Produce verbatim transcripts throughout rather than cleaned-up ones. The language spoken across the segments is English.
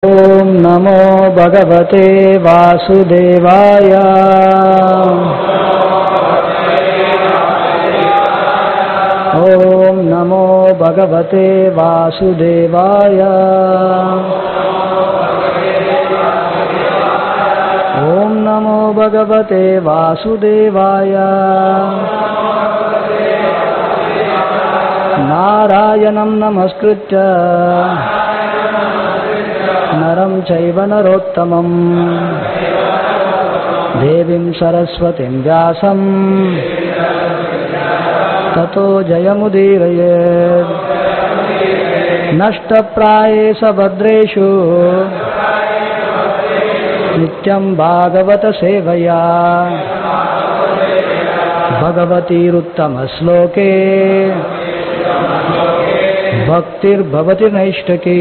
ओम नमो भगवते वासुदेवाय। ओम नमो भगवते वासुदेवाय। ओम नमो भगवते वासुदेवाय। नारायणं नमस्कृत्य नरं चैव नरोत्तमं देवीं सरस्वतीं व्यासं ततो जयमुदीरयेत्। नष्टप्रायेष भद्रेषु नित्यं भागवत सेवया भगवतीरुत्तमश्लोके भक्तिर्भवति नैष्ठकी।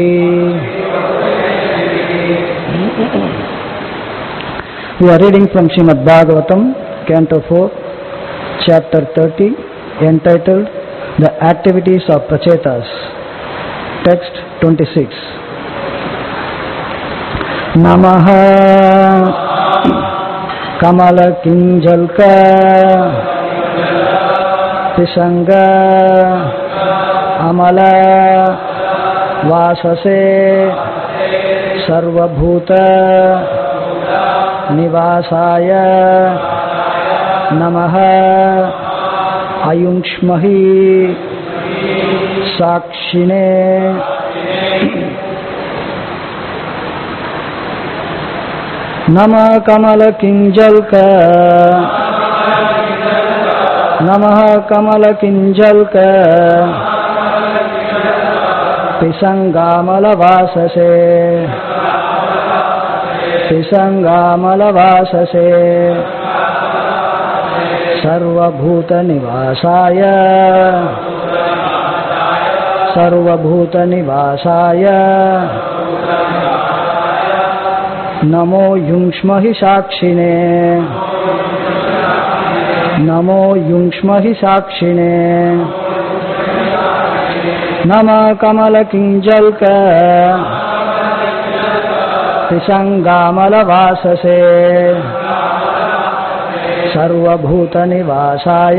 We are reading from Srimad Bhagavatam, Canto four, Chapter thirty, entitled The Activities of Prachetas. Text twenty-six. Namaha Kamala Kinjalka Pisanga Amala Vasase सर्वभूत निवासाय नमः। अयुंक्ष्महि साक्षिणे नमः कमल किंजल्क नमः कमल किंजल्क पिसंगामल वाससे पिसंगामल वाससे सर्वभूत निवासाय सर्वभूत निवासाय नमो युष्महि साक्षिणे नमो युष्महि साक्षिणे नमः कमल किंजल्क पिसंगामल वाससे सर्वभूत निवासाय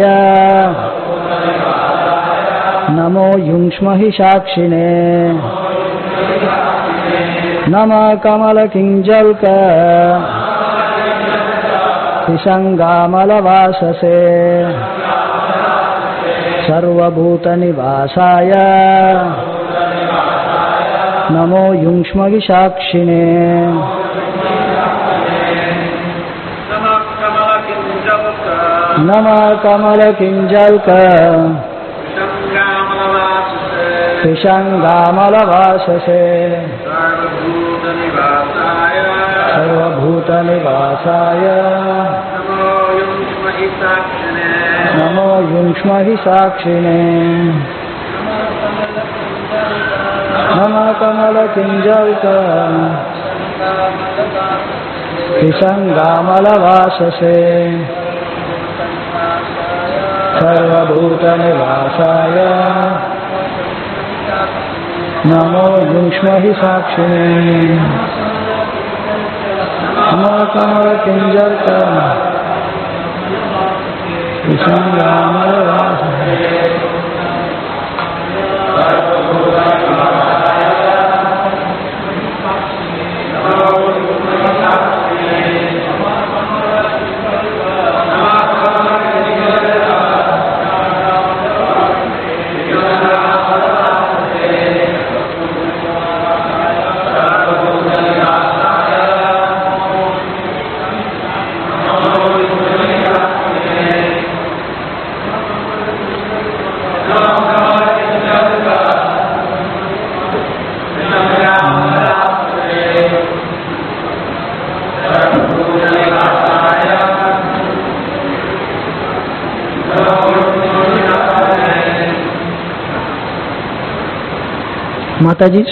नमो युष्महि साक्षिणे नमः कमल किंजल्क पिसंगामल वाससे सर्वभूत निवासाय नमो युष्महि साक्षिणे नमः कमल किंजल्क पिसंगामल वाससे सर्वभूत निवासाय नमो युष्महि साक्षिणे नमः कमल किंजल्क पिसंगामल वाससे सर्वभूत निवासाय नमो युष्महि साक्षिणे नमः कमल किंजल्क पिसंगामल वाससे माता जी।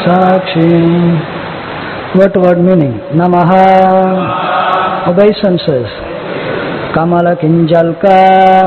Sakshim. What word meaning? Namaha, obeisances. Kamala Kinjalka,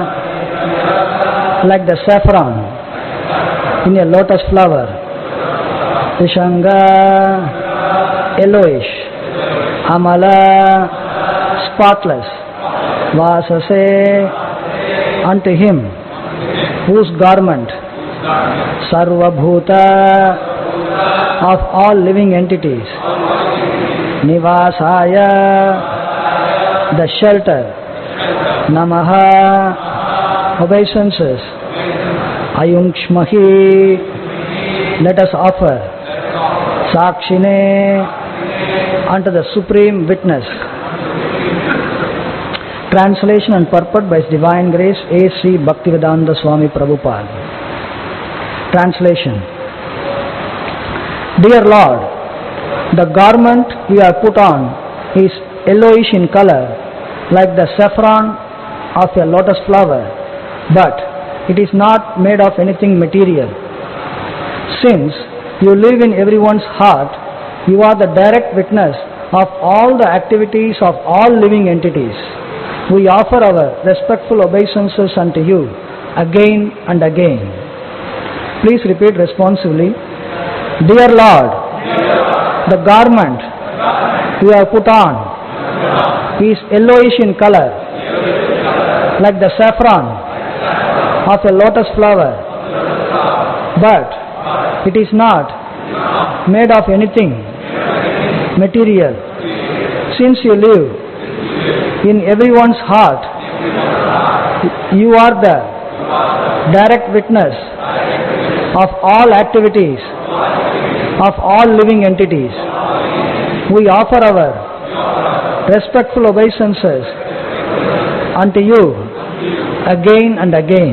like the saffron in a lotus flower. Vishanga, yellowish. Amala, spotless. Vasase, unto him, whose garment, Sarva Bhuta, of all living entities, Nivasaya, the shelter, Namaha, obeisances, Ayungshmahi, let us offer, Sakshine, unto the Supreme Witness. Translation and purport by His Divine Grace A. C. Bhaktivedanta Swami Prabhupada. Translation. Dear Lord, the garment you have put on is yellowish in color, like the saffron of a lotus flower, but it is not made of anything material. Since you live in everyone's heart, you are the direct witness of all the activities of all living entities. We offer our respectful obeisances unto you again and again. Please repeat responsively. Dear Lord, the garment you have put on is yellowish in color, like the saffron of a lotus flower, but it is not made of anything material. Since you live in everyone's heart, you are the direct witness of all activities of all living entities. We offer our respectful obeisances unto you again and again.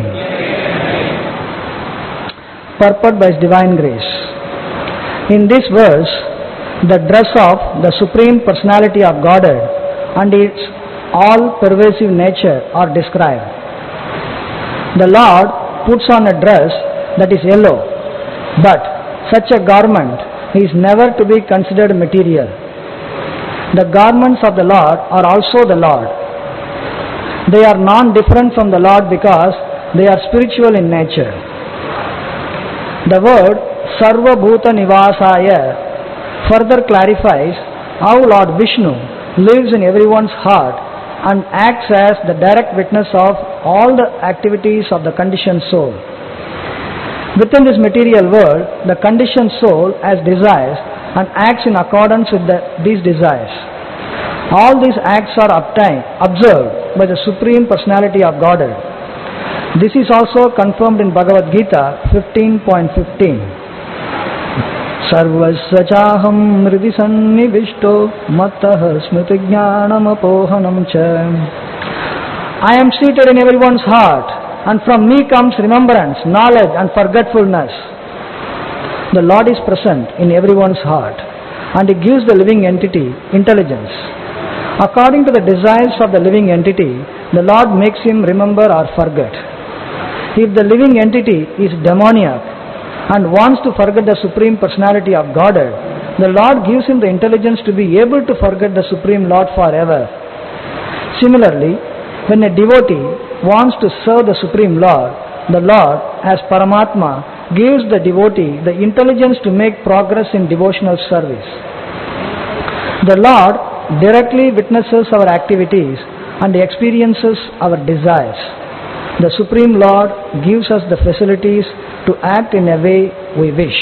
Purport by His Divine Grace. In this verse, the dress of the Supreme Personality of Godhead and its all-pervasive nature are described. The Lord puts on a dress that is yellow, but such a garment is never to be considered material. The garments of the Lord are also the Lord. They are non-different from the Lord because they are spiritual in nature. The word Sarva Bhuta Nivasaya further clarifies how Lord Vishnu lives in everyone's heart and acts as the direct witness of all the activities of the conditioned soul. Within this material world, the conditioned soul has desires and acts in accordance with the, these desires. All these acts are obtained, observed by the Supreme Personality of Godhead. This is also confirmed in Bhagavad Gita fifteen point fifteen. Sarvasya chaham mridi sannivishto mattah smriti jnanam apohanam cha. I am seated in everyone's heart, and from me comes remembrance, knowledge and forgetfulness. The Lord is present in everyone's heart, and He gives the living entity intelligence. According to the desires of the living entity, the Lord makes him remember or forget. If the living entity is demoniac and wants to forget the Supreme Personality of Godhead, the Lord gives him the intelligence to be able to forget the Supreme Lord forever. Similarly, when a devotee wants to serve the Supreme Lord, the Lord, as Paramatma, gives the devotee the intelligence to make progress in devotional service. The Lord directly witnesses our activities and experiences our desires. The Supreme Lord gives us the facilities to act in a way we wish.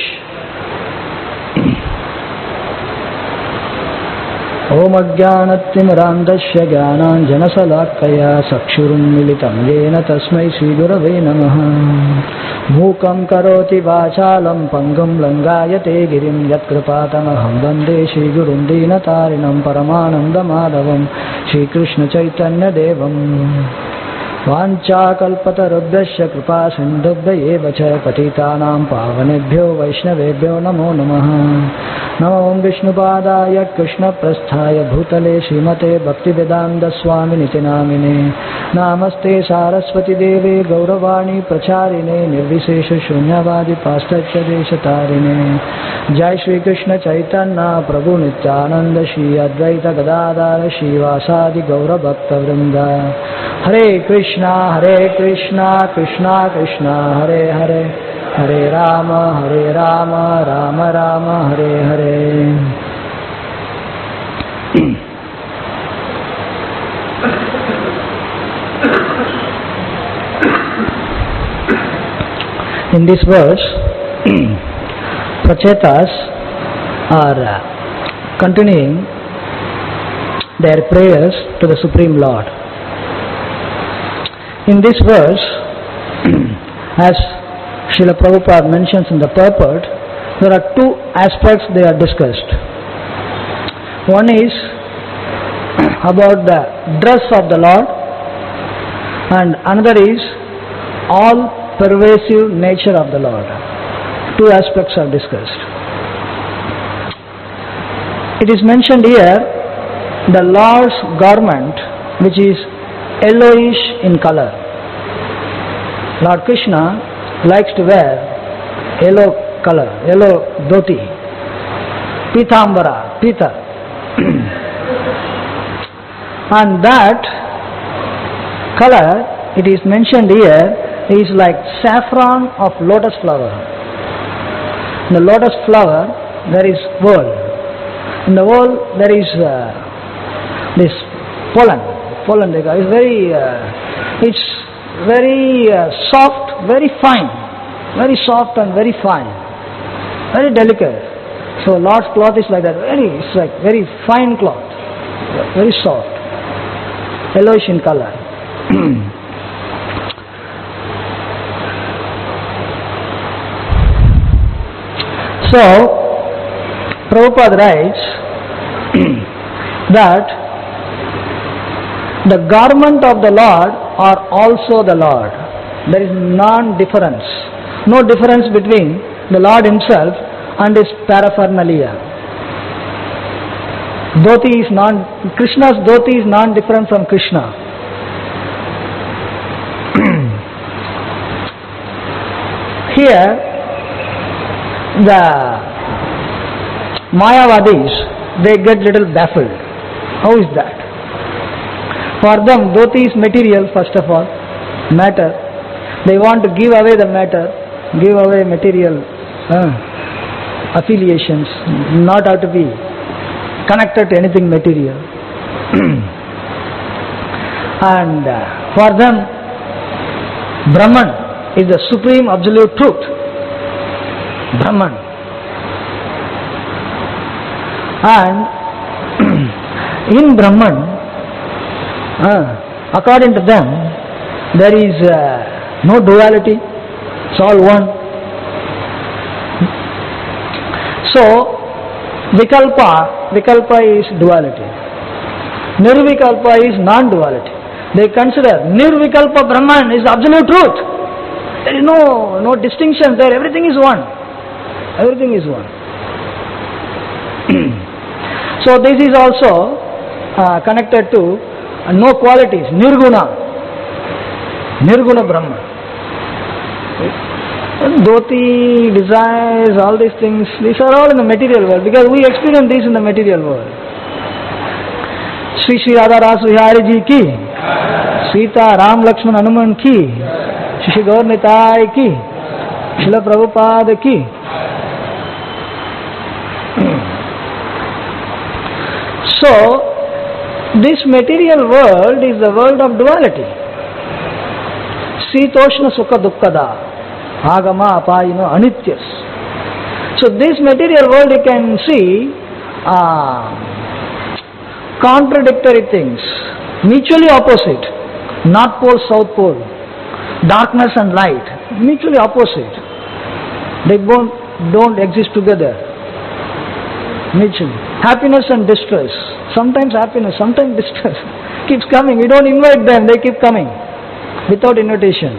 Om Ajnanatimirandasya Jnananjanasalakaya Sakshurummilitam Yena Tasmai Sri Gurave Namaha. Mukam Karoti Vachalam Pangam Langayate Girim Yatkrapatamaham Vande Shri Gurum Dinatarinam Paramananda Madhavam Shri Krishna Chaitanya Devam. वाञ्छाकल्पतरुभ्यश्च कृपा सिन्धुभ्य एव च पतितानां पावनेभ्यो वैष्णवेभ्यो नमो नमः। नमो विष्णुपादाय कृष्णप्रस्थाय भूतले श्रीमते भक्तिवेदान्तस्वामिनिति नामिने। नमस्ते सारस्वती देवे गौरवाणी प्रचारिणे निर्विशेष शून्यवादी पाश्चात्य देशतारिणे। जय श्री कृष्ण चैतन्य प्रभु नित्यानंद श्री अद्वैत गदाधर श्रीवासादि गौरभक्तवृंद। हरे कृष्णा हरे कृष्णा कृष्णा कृष्णा हरे हरे, हरे राम हरे Ram Ram Ram Hare Hare. In this verse, Prachetas are uh, continuing their prayers to the Supreme Lord. In this verse, as Srila Prabhupada mentions in the purport, there are two aspects they are discussed. One is about the dress of the Lord, and another is all pervasive nature of the Lord. Two aspects are discussed. It is mentioned here the Lord's garment, which is yellowish in color. Lord Krishna likes to wear yellow color, yellow dhoti, pitambara, pita. And that color, it is mentioned here, is like saffron of lotus flower. In the lotus flower, there is wool. In the wool, there is uh, this pollen. Pollen, is very, uh, it's very uh, soft, very fine, very soft and very fine, very delicate. So Lord's cloth is like that. Very, it's like very fine cloth, very soft, yellowish in color. So Prabhupada writes that the garment of the Lord are also the Lord. There is non-difference. No difference between the Lord himself and his paraphernalia. Dhoti is non, Krishna's dhoti is non-different from Krishna. Here, the Mayavadis, they get little baffled. How is that? For them, dhoti is material, first of all, matter. They want to give away the matter, give away material uh, affiliations, not have to be connected to anything material. And uh, for them, Brahman is the supreme absolute truth. Brahman. And in Brahman, Uh, according to them, there is uh, no duality, it's all one. So, Vikalpa, Vikalpa is duality. Nirvikalpa is non-duality. They consider Nirvikalpa Brahman is absolute truth. There is no, no distinction there, everything is one. Everything is one. So, this is also uh, connected to and no qualities, nirguna, nirguna Brahma. Dhoti, desires, all these things, these are all in the material world, because we experience these in the material world. Sri Sri Radha Rasa Vihari Ji ki, Sita Ram Lakshman Hanuman ki, Shri Gaur Nitai ki, Srila Prabhupada ki. So, this material world is the world of duality. Sitoshna Sukha Dukkada, Agama Apayino Anityas. So this material world you can see uh, contradictory things, mutually opposite, North Pole, South Pole, darkness and light, mutually opposite. They don't, don't exist together, mutually. Happiness and distress. Sometimes happiness, sometimes distress keeps coming. We don't invite them, they keep coming. without invitation.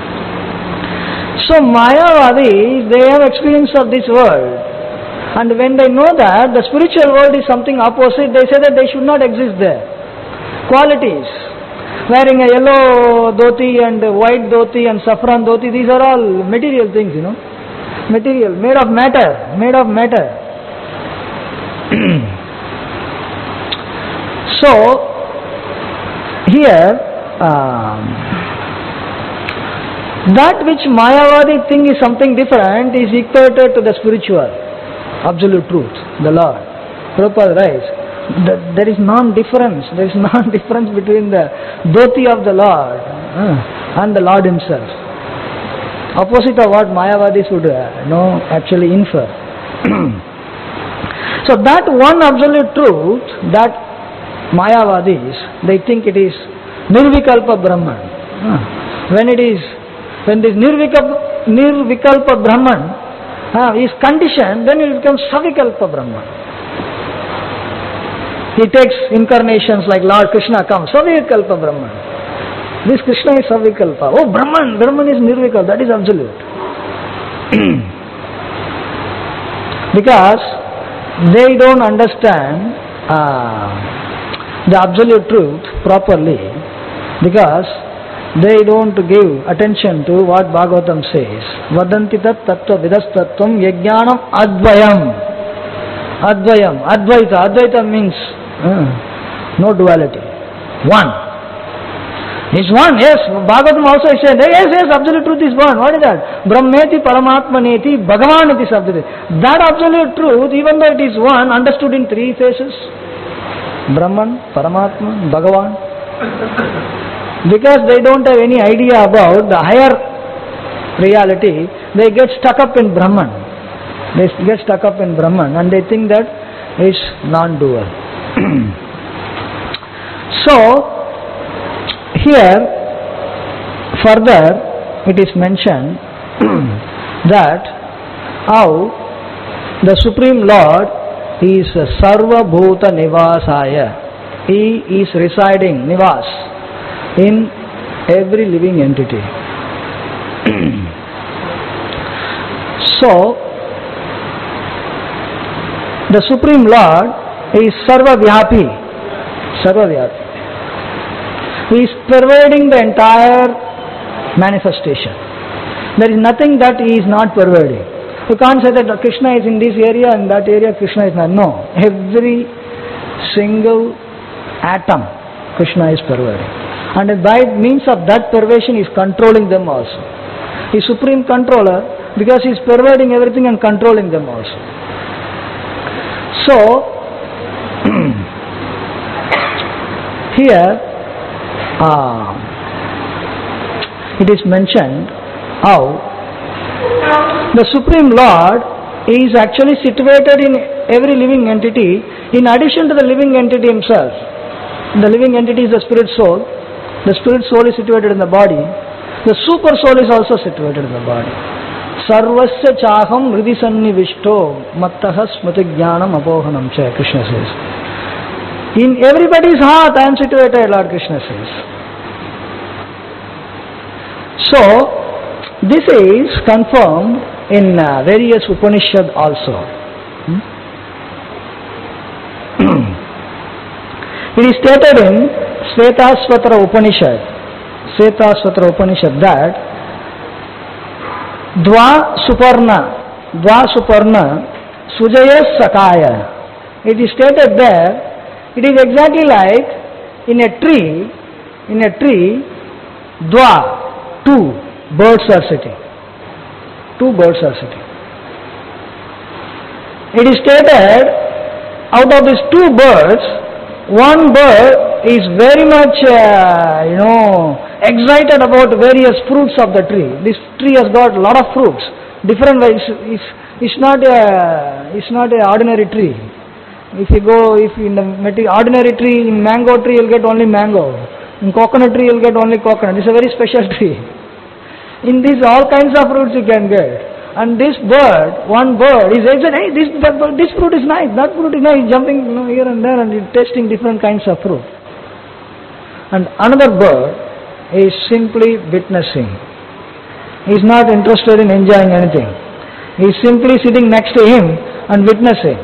So Mayavadis, they have experience of this world. And when they know that the spiritual world is something opposite, they say that they should not exist there. Qualities. Wearing a yellow dhoti and white dhoti and saffron dhoti, these are all material things, you know. Material, made of matter, made of matter. So, here, um, that which Mayavadi think is something different is equated to the spiritual, absolute truth, the Lord. Prabhupada writes, there is non-difference, there is non-difference between the dhoti of the Lord uh, and the Lord Himself. Opposite of what Mayavadis would uh, know, actually infer. So that one absolute truth, that Mayavadis, they think it is Nirvikalpa Brahman. Uh, when it is, when this Nirvikalpa, Nirvikalpa Brahman uh, is conditioned, then it becomes Savikalpa Brahman. He takes incarnations like Lord Krishna comes, Savikalpa Brahman. This Krishna is Savikalpa. Oh, Brahman, Brahman is Nirvikalpa, that is absolute. Because they don't understand uh, the absolute truth properly, because they don't give attention to what Bhagavatam says. Vadanti tat tattva vidastatvam yajnanam advayam. Advayam, Advaita. Advaita means Uh, no duality. One. It's one, yes. Bhagavatam also said, yes, yes, absolute truth is one. What is that? Brahmeti Paramatmaneti Bhagavan iti sabdhati. That absolute truth, even though it is one, understood in three phases. Brahman, Paramatma, Bhagavan. Because they don't have any idea about the higher reality, they get stuck up in Brahman. They get stuck up in Brahman and they think that it's non-dual. So, here further it is mentioned that how the Supreme Lord is Sarva Bhuta Nivasaya. He is residing, Nivas, in every living entity. So, the Supreme Lord is Sarva Vyapi. Sarva Vyapi. He is pervading the entire manifestation. There is nothing that He is not pervading. You can't say that Krishna is in this area and that area Krishna is not. No. Every single atom Krishna is pervading. And by means of that pervasion He is controlling them also. He is supreme controller because He is pervading everything and controlling them also. So, here uh, it is mentioned how the Supreme Lord is actually situated in every living entity in addition to the living entity himself. The living entity is the spirit soul. The spirit soul is situated in the body. The super soul is also situated in the body. Sarvasya chaham hridi sannivishto mattaha smriti jnanam apohanam cha, Krishna says. In everybody's heart I am situated, Lord Krishna says. So, this is confirmed in uh, various Upanishad also. Hmm? It is stated in Svetasvatara Upanishad, Svetasvatara Upanishad that Dva Suparna, Dva Suparna, Sujaya Sakaya. It is stated there, it is exactly like in a tree, in a tree, Dva, two birds are sitting. Two birds are sitting. It is stated, out of these two birds, one bird is very much, uh, you know, excited about various fruits of the tree. This tree has got a lot of fruits, different ways. It's, it's not a, it's not an ordinary tree. If you go, if in the ordinary tree, in mango tree, you'll get only mango. In coconut tree, you'll get only coconut. It's a very special tree. In this, all kinds of fruits you can get. And this bird, one bird, is excited, hey, this, this fruit is nice, that fruit is nice, jumping, you know, here and there and tasting different kinds of fruit. And another bird He is simply witnessing. He is not interested in enjoying anything. He is simply sitting next to him and witnessing.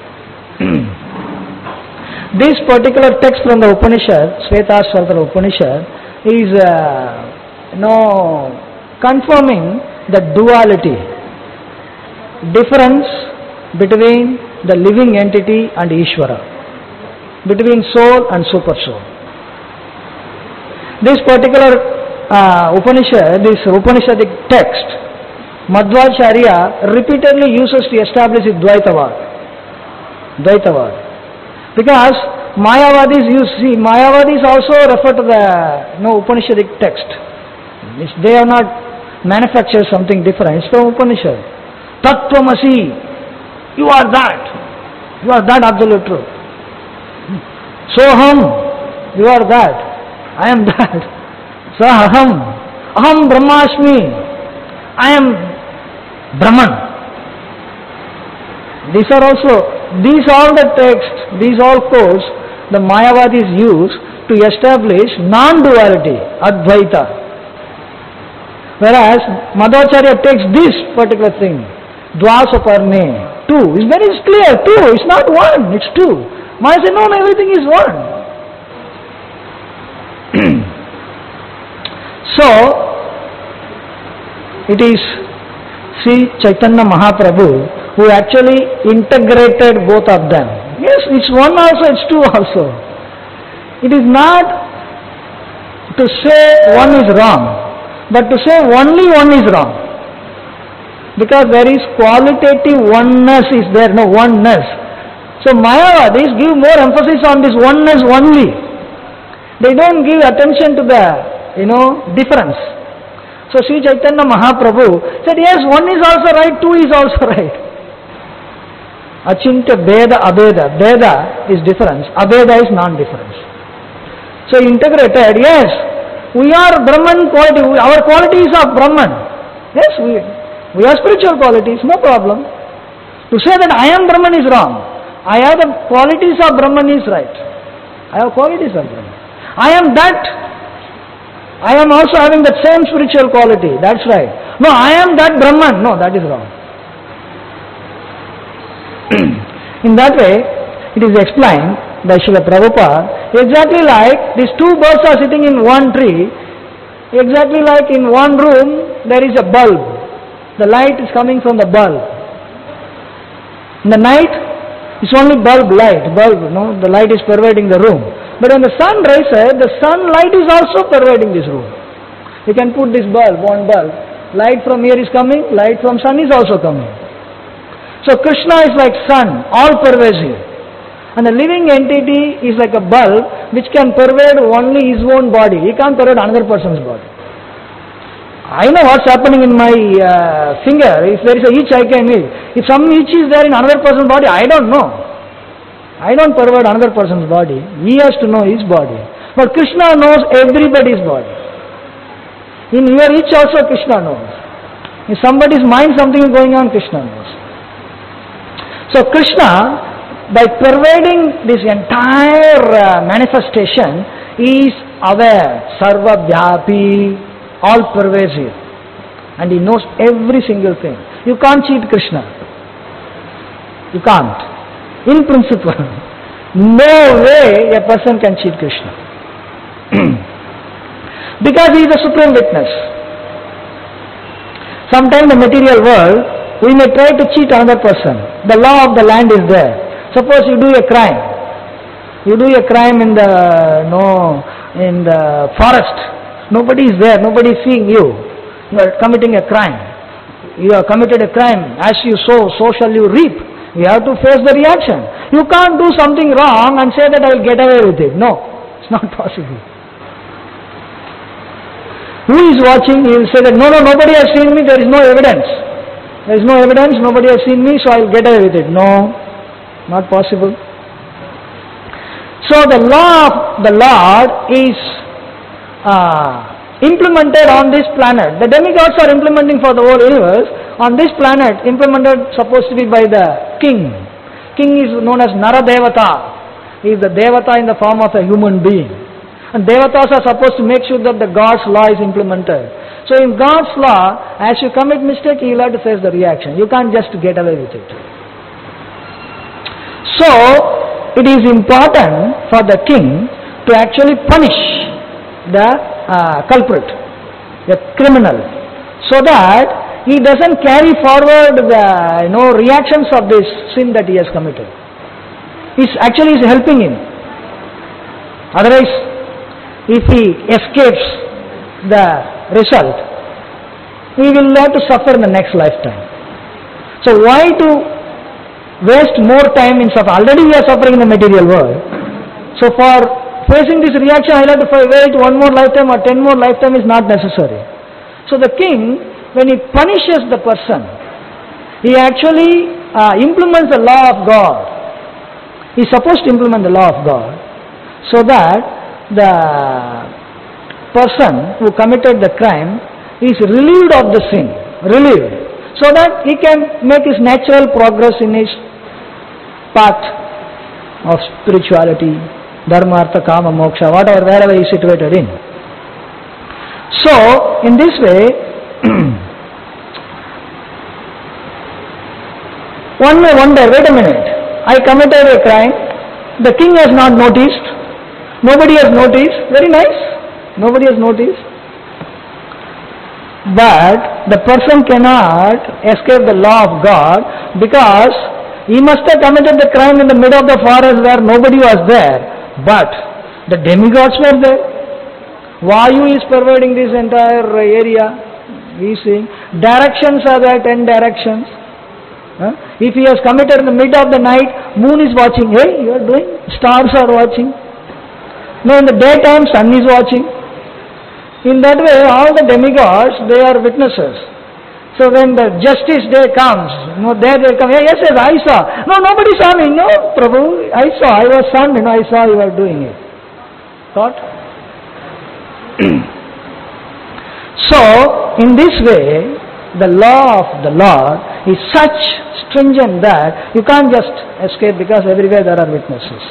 This particular text from the Upanishad, Svetasvatara Upanishad, is uh, you know, confirming the duality, difference between the living entity and Ishvara, between soul and super soul. This particular uh, Upanishad, this Upanishadic text, Madhvacharya repeatedly uses to establish his Dvaitavad. Dvaitavad. Because Mayavadis, you see, Mayavadis also refer to the you know, Upanishadic text. It's, they have not manufactured something different. It's from Upanishad. Tattvamasi, you are that. You are that absolute truth. Soham, you are that. I am that. Saham, aham brahmasmi. I am Brahman. These are also, these all the texts, these all codes, the Mayavadis use to establish non-duality, Advaita. Whereas Madhvacharya takes this particular thing, Dvasaparne, two, it's very clear, two, it's not one, it's two. Maya says, no, no, everything is one. So, it is Sri Chaitanya Mahaprabhu who actually integrated both of them. Yes, it's one also, it's two also. It is not to say one is wrong, but to say only one is wrong. Because there is qualitative oneness is there, no oneness. So Mayavadis give more emphasis on this oneness only. They don't give attention to the, you know, difference. So Sri Chaitanya Mahaprabhu said, yes, one is also right, two is also right. Achintya Beda Abeda. Beda is difference, Abeda is non-difference. So integrated, yes, we are Brahman quality, our qualities are Brahman. Yes, we, we are spiritual qualities, no problem. To say that I am Brahman is wrong. I have the qualities of Brahman is right. I have qualities of Brahman. I am that. I am also having that same spiritual quality, that's right. No, I am that Brahman. No, that is wrong. In that way, it is explained by Srila Prabhupada, exactly like these two birds are sitting in one tree, exactly like in one room there is a bulb. The light is coming from the bulb. In the night, it's only bulb light, bulb, no, the light is pervading the room. But when the sun rises, the sunlight is also pervading this room. You can put this bulb, one bulb, light from here is coming, light from sun is also coming. So Krishna is like sun, all pervasive. And the living entity is like a bulb which can pervade only his own body. He can't pervade another person's body. I know what's happening in my uh, finger. If there is a itch, I can itch. If some itch is there in another person's body, I don't know. I don't pervade another person's body. He has to know his body. But Krishna knows everybody's body. In your itch also Krishna knows. In somebody's mind something is going on, Krishna knows. So Krishna, by pervading this entire uh, manifestation, is aware, sarva vyapi, all pervasive. And he knows every single thing. You can't cheat Krishna. You can't. In principle, no way a person can cheat Krishna. Because he is a supreme witness. Sometimes the material world, we may try to cheat another person. The law of the land is there. Suppose you do a crime. You do a crime in the no in the forest. Nobody is there. Nobody is seeing you. You are committing a crime. You have committed a crime. As you sow, so shall you reap. You have to face the reaction. You can't do something wrong and say that I will get away with it. No, it's not possible. Who is watching? He will say that no, no, nobody has seen me. There is no evidence. There is no evidence, nobody has seen me, so I will get away with it. No, not possible. So the law of the Lord is uh, implemented on this planet. The demigods are implementing for the whole universe. On this planet, implemented supposed to be by the king. King is known as Nara Devata. He is the Devata in the form of a human being. And Devatas are supposed to make sure that the God's law is implemented. So in God's law, as you commit mistake, you will have to face the reaction. You can't just get away with it. So, it is important for the king to actually punish the uh, culprit, the criminal, so that he doesn't carry forward the you know reactions of this sin that he has committed. He's actually is helping him. Otherwise, if he escapes the result, he will have to suffer in the next lifetime. So why to waste more time in suffering? Already we are suffering in the material world. So for facing this reaction, I will have to wait one more lifetime or ten more lifetime is not necessary. So the king, when he punishes the person, he actually uh, implements the law of God. He is supposed to implement the law of God, so that the person who committed the crime is relieved of the sin, relieved, so that he can make his natural progress in his path of spirituality, dharma, artha, kama, moksha, whatever, wherever he is situated in. So, in this way, one may wonder, wait a minute, I committed a crime, the king has not noticed, nobody has noticed, very nice, nobody has noticed. But the person cannot escape the law of God, because he must have committed the crime in the middle of the forest where nobody was there. But the demigods were there. Vayu is pervading this entire area. We see directions are there, ten directions. Huh? If he has committed in the middle of the night, moon is watching. Hey, you are doing? Stars are watching. No, in the daytime, sun is watching. In that way, all the demigods, they are witnesses. So when the justice day comes, you know, there they come, hey, yes, yes, I saw. No, nobody saw me. No, Prabhu, I saw. I was son, you know, I saw you were doing it. Thought? So, in this way, the law of the Lord is such stringent that you can't just escape, because everywhere there are witnesses.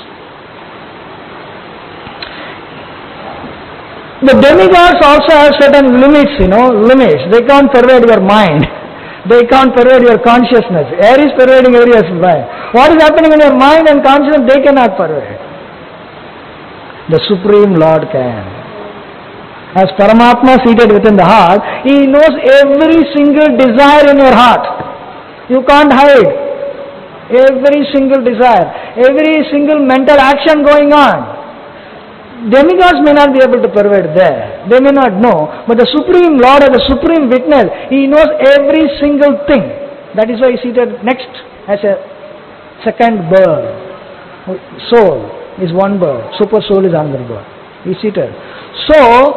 The demigods also have certain limits, you know, limits. They can't pervade your mind. They can't pervade your consciousness. Air is pervading areas of mind. What is happening in your mind and consciousness, they cannot pervade. The Supreme Lord can. As Paramatma seated within the heart, He knows every single desire in your heart. You can't hide. Every single desire, every single mental action going on. Demigods may not be able to pervade there. They may not know. But the Supreme Lord as the Supreme Witness, He knows every single thing. That is why He is seated next as a second bird. Soul is one bird. Super soul is another bird. He is seated. So,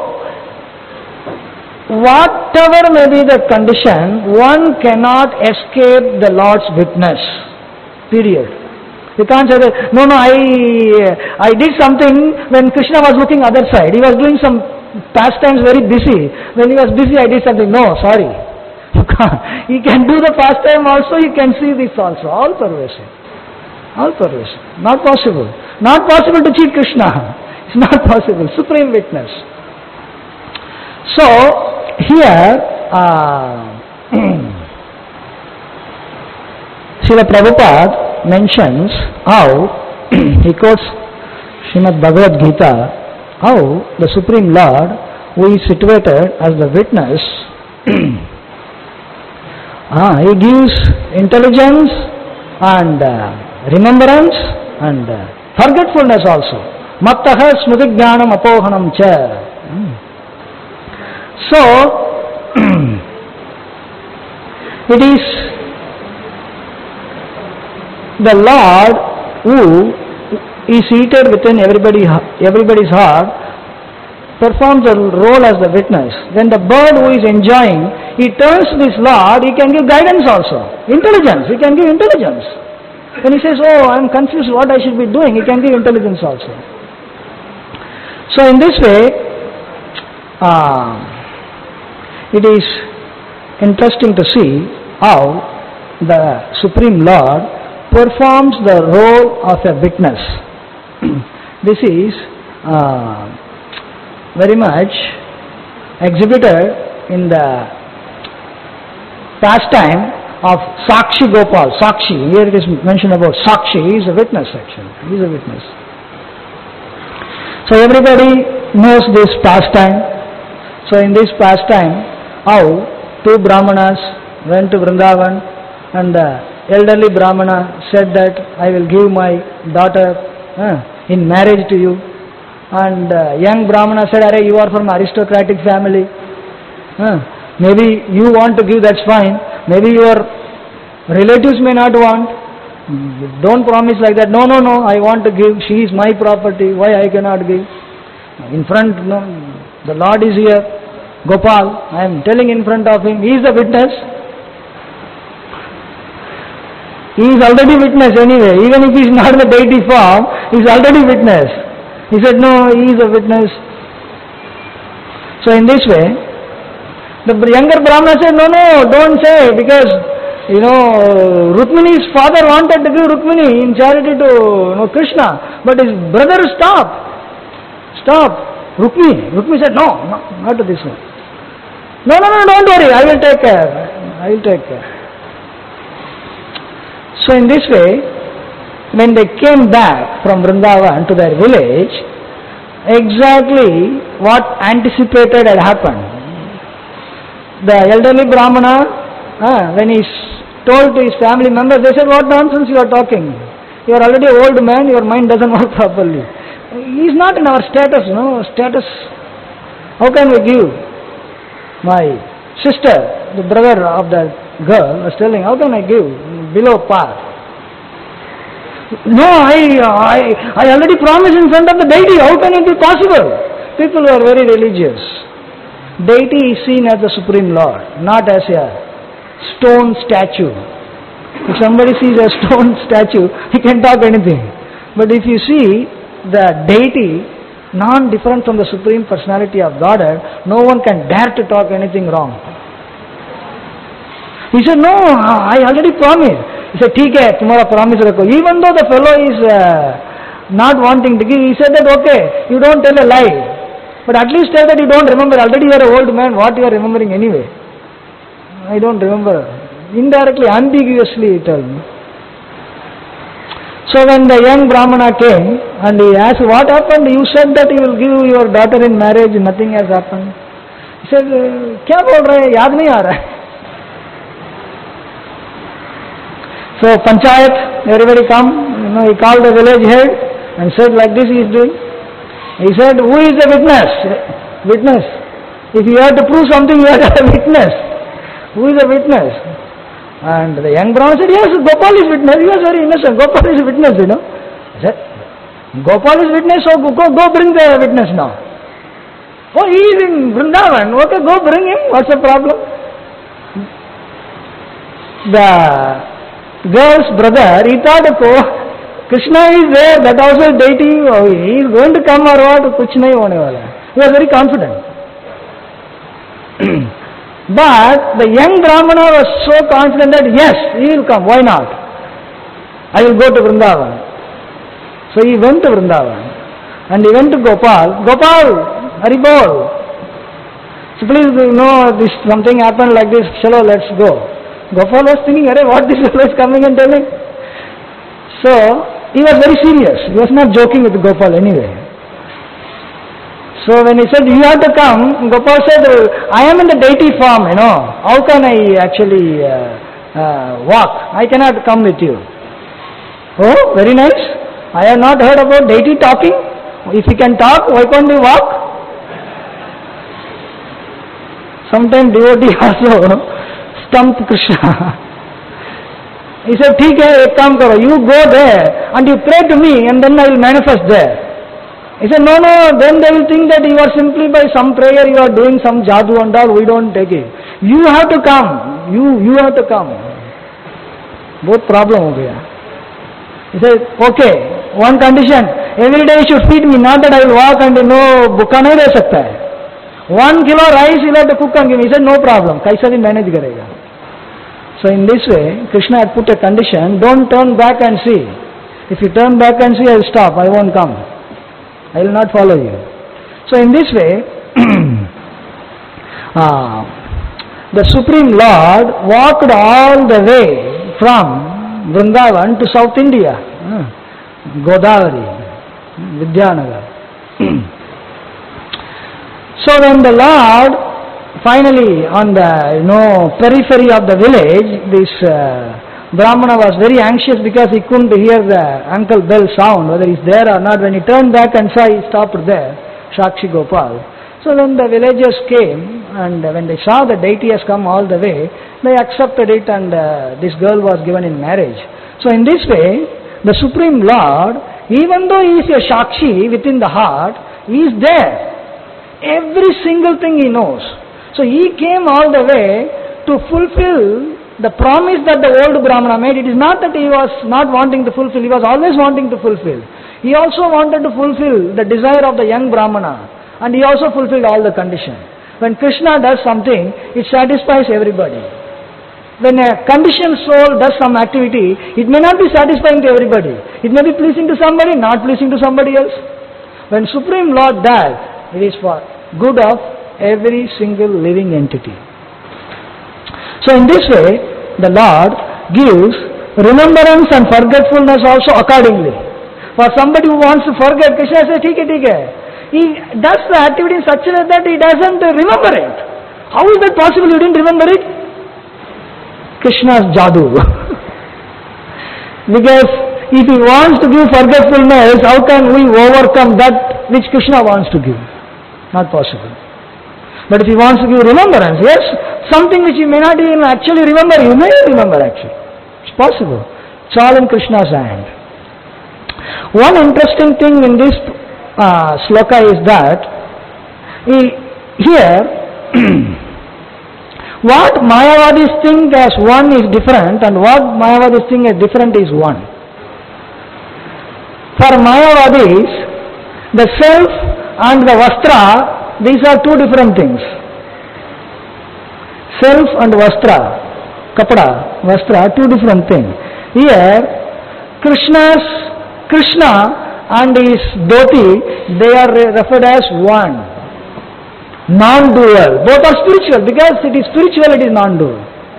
whatever may be the condition, one cannot escape the Lord's witness. Period. You can't say that, no, no, I I did something when Krishna was looking other side. He was doing some pastimes very busy. When he was busy, I did something. No, sorry. You can't. He can do the pastime also, he can see this also. All pervasive. All pervasive. Not possible. Not possible to cheat Krishna. It's not possible. Supreme witness. So, here, uh, Srila Prabhupada mentions how, he quotes Srimad Bhagavad Gita, how the Supreme Lord, who is situated as the witness, ah, He gives intelligence and uh, remembrance and uh, forgetfulness also. Mattaha smriti jnanam apohanam cha. So, it is the Lord who is seated within everybody, everybody's heart performs the role as the witness. When the bird who is enjoying, he turns to this Lord, he can give guidance also. Intelligence, he can give intelligence. When he says, oh, I am confused what I should be doing, he can give intelligence also. So in this way, uh, it is interesting to see how the Supreme Lord performs the role of a witness. This is uh, very much exhibited in the pastime of Sakshi Gopal. Sakshi, here it is mentioned about Sakshi, he is a witness actually, he is a witness. So everybody knows this pastime. So in this pastime, how two Brahmanas went to Vrindavan and the elderly Brahmana said that I will give my daughter uh, in marriage to you. And uh, young Brahmana said, Arey, you are from aristocratic family. Uh, maybe you want to give, that's fine. Maybe your relatives may not want. Don't promise like that. No, no, no, I want to give. She is my property. Why I cannot give? In front, no, the Lord is here. Gopal, I am telling in front of him. He is the witness. He is already witness anyway. Even if he is not in the deity form, he is already witness. He said, no, he is a witness. So in this way, the younger Brahmana said, no, no, don't say, because, you know, Rukmini's father wanted to give Rukmini in charity to, you know, Krishna, but his brother stopped. Stop. Rukmini. Rukmini said, no, no, not to this one. No, no, no, don't worry, I will take care. I will take care. So in this way, when they came back from Vrindavan to their village, exactly what anticipated had happened. The elderly Brahmana, uh, when he told to his family members, they said, what nonsense you are talking? You are already an old man, your mind doesn't work properly. He is not in our status, you know, status. How can we give? My sister, the brother of the girl, was telling, how can I give below par? No, I, I, I already promised in front of the deity. How can it be possible? People who are very religious. Deity is seen as the Supreme Lord, not as a stone statue. If somebody sees a stone statue, he can talk anything. But if you see the deity, non-different from the Supreme Personality of Godhead, no one can dare to talk anything wrong. He said, no, I already promised. He said, ठीक है, तुम्हारा promise रखो. Even though the fellow is uh, not wanting to give, he said that, okay, you don't tell a lie. But at least tell that you don't remember. Already you are an old man, what you are remembering anyway? I don't remember. Indirectly, ambiguously tell me. So when the young Brahmana came and he asked, what happened? You said that you will give your daughter in marriage, nothing has happened. He said, क्या बोल रहे? याद नहीं आ रहा है. So Panchayat, everybody come, you know, he called the village head and said like this he is doing. He said, who is the witness? Witness. If you have to prove something, you have to have a witness. Who is the witness? And the young Brahman said, yes, Gopal is witness. He was very innocent. Gopal is witness, you know. He said, Gopal is witness, so go, go bring the witness now. Oh, he is in Vrindavan. Okay, go bring him. What's the problem? The girl's brother, he thought, oh, Krishna is there, that also is deity, oh, he is going to come or what, kuch nahi hone wala. He was very confident. But the young Brahmana was so confident that yes, he will come, why not? I will go to Vrindavan. So he went to Vrindavan and he went to Gopal. Gopal, Haribol. So please, you know, this something happened like this, chalo, let's go. Gopal was thinking, Arey, what this fellow is coming and telling? So he was very serious. He was not joking with Gopal anyway. So when he said, you have to come, Gopal said, I am in the deity form, you know. How can I actually uh, uh, walk? I cannot come with you. Oh, very nice. I have not heard about deity talking. If he can talk, why can't he walk? Sometimes devotee also stumped Krishna. He said, ठीक है, एक काम करो, you go there and you pray to me and then I will manifest there. He said, no, no, then they will think that you are simply by some prayer, you are doing some jadoo and all, we don't take it. You have to come, you, you have to come. Both problem ho gaya. He said, okay, one condition, every day you should feed me, not that I will walk and you know, bhukha nahi reh sakta hai. One kilo rice you have to cook and give me. He said, no problem, kaisa bhi manage karega. So in this way, Krishna had put a condition, don't turn back and see. If you turn back and see, I will stop, I won't come. I will not follow you. So So in this way, uh, the Supreme Lord walked all the way from Vrindavan to South India, uh, Godavari, Vidyanagar. So when the Lord finally on the you know periphery of the village, this uh, Brahmana was very anxious because he couldn't hear the uncle bell sound, whether he's there or not. When he turned back and saw, he stopped there, Shakshi Gopal. So when the villagers came and when they saw the deity has come all the way, they accepted it and uh, this girl was given in marriage. So in this way, the Supreme Lord, even though he is a Shakshi within the heart, he is there. Every single thing he knows. So he came all the way to fulfill the promise that the old Brahmana made. It is not that he was not wanting to fulfill, he was always wanting to fulfill. He also wanted to fulfill the desire of the young Brahmana, and he also fulfilled all the conditions. When Krishna does something, it satisfies everybody. When a conditioned soul does some activity, it may not be satisfying to everybody. It may be pleasing to somebody, not pleasing to somebody else. When Supreme Lord does, it is for good of every single living entity. So in this way, the Lord gives remembrance and forgetfulness also accordingly. For somebody who wants to forget, Krishna says, "Theek hai, theek hai." He does the activity in such a way that he doesn't remember it. How is that possible? You didn't remember it? Krishna's jadoo. Because if he wants to give forgetfulness, how can we overcome that which Krishna wants to give? Not possible. But if he wants to give remembrance, yes, something which you may not even actually remember, you may remember actually. It's possible. It's all in Krishna's hand. One interesting thing in this uh, sloka is that he, here what Mayavadis think as one is different and what Mayavadis think as different is one. For Mayavadis, the self and the vastra, these are two different things. Self and vastra, kapada, vastra, two different things. Here, Krishna's, Krishna and his dhoti, they are referred as one. Non-dual. Both are spiritual. Because it is spiritual, it is non-dual.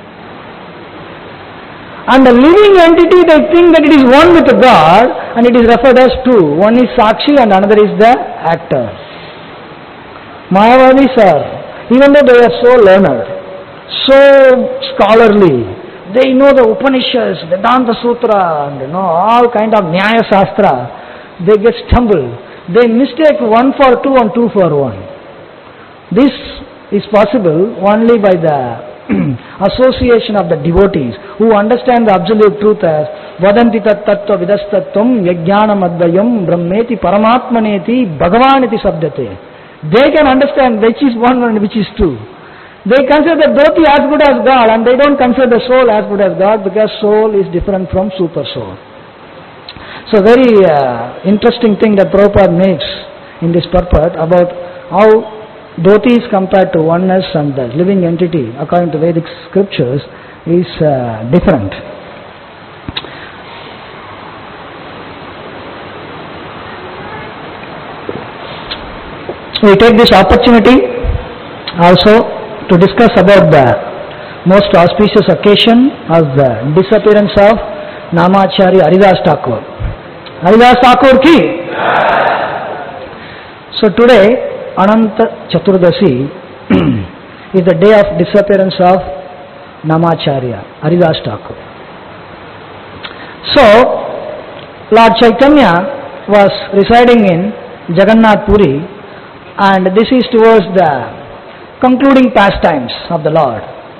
And the living entity, they think that it is one with God, and it is referred as two. One is Sakshi and another is the actor. Mayavadis are, even though they are so learned, so scholarly, they know the Upanishads, Vedanta Sutra, and you know, all kind of Nyaya Shastra, they get stumbled. They mistake one for two and two for one. This is possible only by the association of the devotees who understand the absolute truth as Vadanti tat tattva vidastatvam yajnanam advayam brahmeti paramatmaneti bhagavaniti sabdate. They can understand which is one and which is two. They consider the dhoti as good as God, and they don't consider the soul as good as God, because soul is different from super soul. So very uh, interesting thing that Prabhupada makes in this purport about how dhoti is compared to oneness and the living entity according to Vedic scriptures is uh, different. We take this opportunity also to discuss about the most auspicious occasion of the disappearance of Namacharya Haridas Thakur. Haridas Thakur ki! So today, Ananta Chaturdashi is the day of disappearance of Namacharya Haridas Thakur. So, Lord Chaitanya was residing in Jagannath Puri, and this is towards the concluding pastimes of the Lord.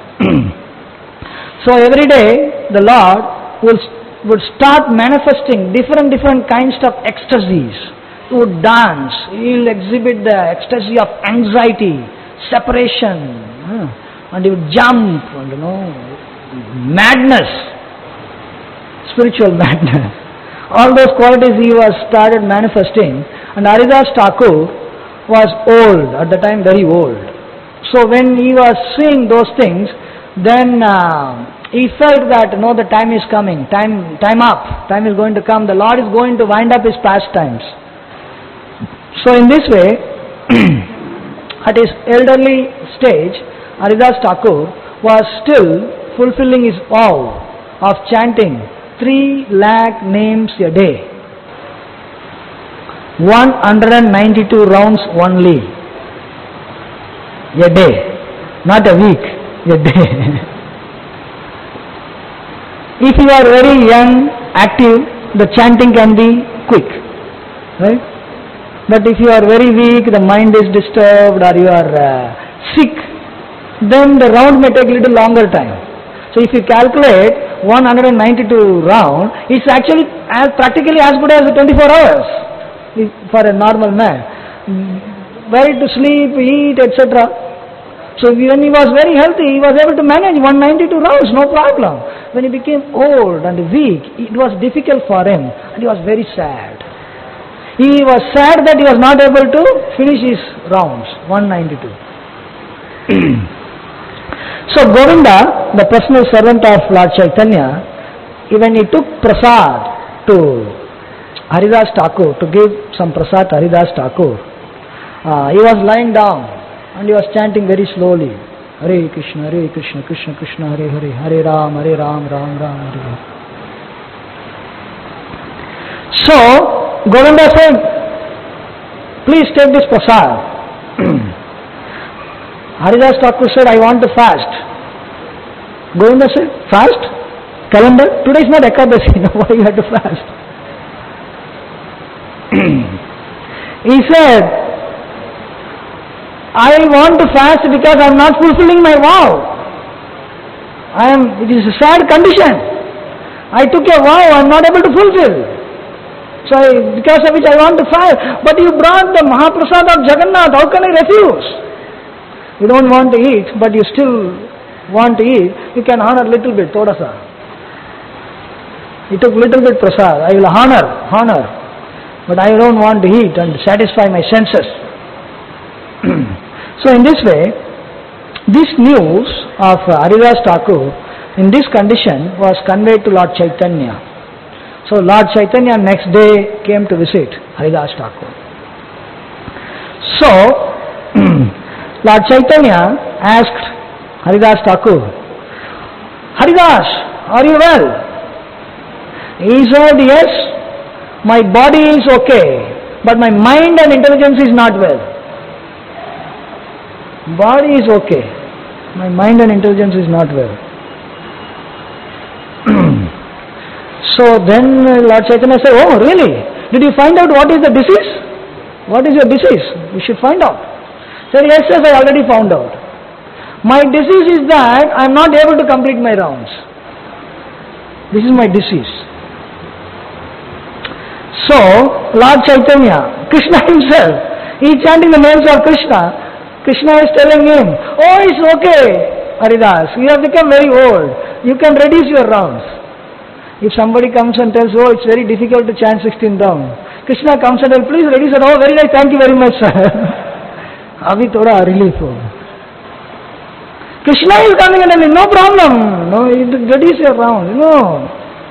So every day the Lord will, would start manifesting different different kinds of ecstasies. He would dance, he will exhibit the ecstasy of anxiety, separation, and he would jump, and you know, madness, spiritual madness. All those qualities he was started manifesting, and Haridas Thakur was old, at the time very old. So when he was seeing those things, then uh, he felt that no, the time is coming, time, time up, time is going to come, the Lord is going to wind up his pastimes. So in this way, At his elderly stage, Haridas Thakur was still fulfilling his vow of chanting three lakh names a day. one hundred ninety-two rounds only a day, not a week, a day. If you are very young, active, the chanting can be quick, right? But if you are very weak, the mind is disturbed, or you are uh, sick, then the round may take a little longer time. So if you calculate one hundred ninety-two round, it's actually as practically as good as twenty-four hours for a normal man. Where to sleep, eat, et cetera. So when he was very healthy, he was able to manage one hundred ninety-two rounds, no problem. When he became old and weak, it was difficult for him, and he was very sad. He was sad that he was not able to finish his rounds, one hundred ninety-two. So Govinda, the personal servant of Lord Chaitanya, when he took prasad to Haridas Thakur, to give some prasad to Haridas Thakur, uh, he was lying down and he was chanting very slowly, Hare Krishna, Hare Krishna, Krishna Krishna, Hare Hare, Hare Ram, Hare Ram, Ram Ram, Hare Hare. So Govinda said, please take this prasad. Haridas Thakur said, I want to fast. Govinda said, fast? Calendar? Today is not Ekadasi, why you have to fast? He said, I want to fast because I am not fulfilling my vow. I am, it is a sad condition. I took a vow, I am not able to fulfill. So I, because of which I want to fast. But you brought the Mahaprasad of Jagannath, how can I refuse? You don't want to eat, but you still want to eat, you can honor little bit, thoda sa. He took little bit prasad, I will honor, honor, but I don't want to eat and satisfy my senses. So in this way, this news of Haridas Thakur in this condition was conveyed to Lord Chaitanya. So Lord Chaitanya next day came to visit Haridas Thakur. So Lord Chaitanya asked Haridas Thakur, Haridas, are you well? He said, yes, my body is okay, but my mind and intelligence is not well. Body is okay, my mind and intelligence is not well. So then Lord Chaitanya said, oh really? Did you find out what is the disease? What is your disease? You should find out. He said, yes, yes, I already found out. My disease is that I am not able to complete my rounds. This is my disease. So, Lord Chaitanya, Krishna himself, he is chanting the names of Krishna. Krishna is telling him, oh, it's okay, Haridas, you have become very old. You can reduce your rounds. If somebody comes and tells, oh, it's very difficult to chant sixteen rounds, Krishna comes and tells, please reduce it. Oh, very nice, thank you very much, sir. Abhi thoda relief ho. Krishna is coming and telling, no problem, no, reduce your rounds, no.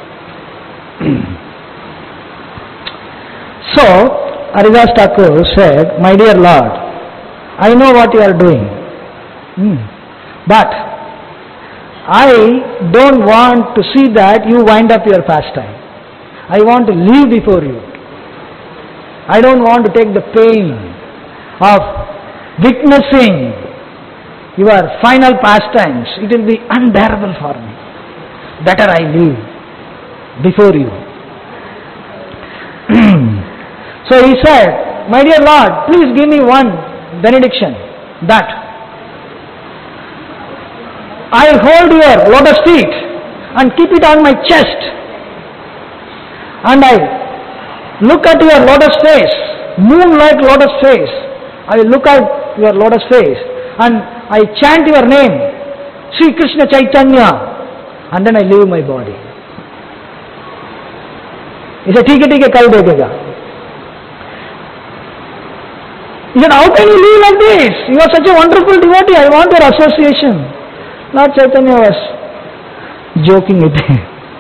So, Haridas Thakur said, my dear Lord, I know what you are doing, hmm. but I don't want to see that you wind up your pastime. I want to live before you. I don't want to take the pain of witnessing your final pastimes. It will be unbearable for me. Better I live before you. So he said, my dear Lord, please give me one benediction, that I hold your lotus feet and keep it on my chest, and I look at your lotus face, moon-like lotus face. I will look at your lotus face and I chant your name, Sri Krishna Chaitanya, and then I leave my body. He said, ठीक है ठीक है कल देखेगा. He said, how can you live like this? You are such a wonderful devotee. I want your association. Lord Chaitanya was joking with him.